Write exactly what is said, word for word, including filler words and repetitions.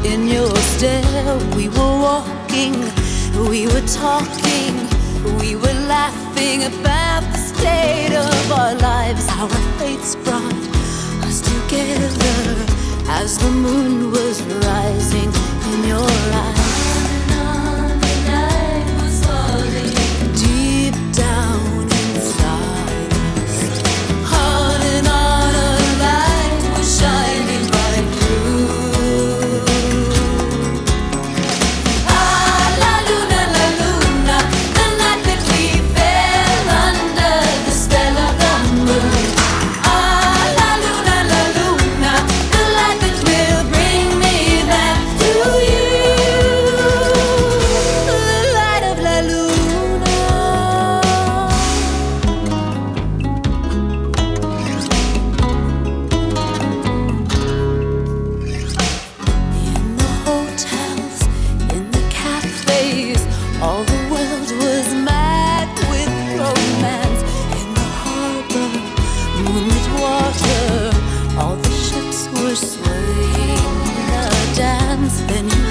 in your stare. We were walking, we were talking, we were laughing about the state of our lives. Our fates brought us together as the moon was rising in your eyes. Deep down inside us, on and on a light was shining right through. Ah, la luna, la luna, the night that we fell under the spell of the moon. Ah, la luna, la luna, the light that will bring me back to you. The light of la luna. In the hotels, in the cafes, all the world was mad with romance. In the harbor, moonlit water, all the ships were swaying in a dance. Then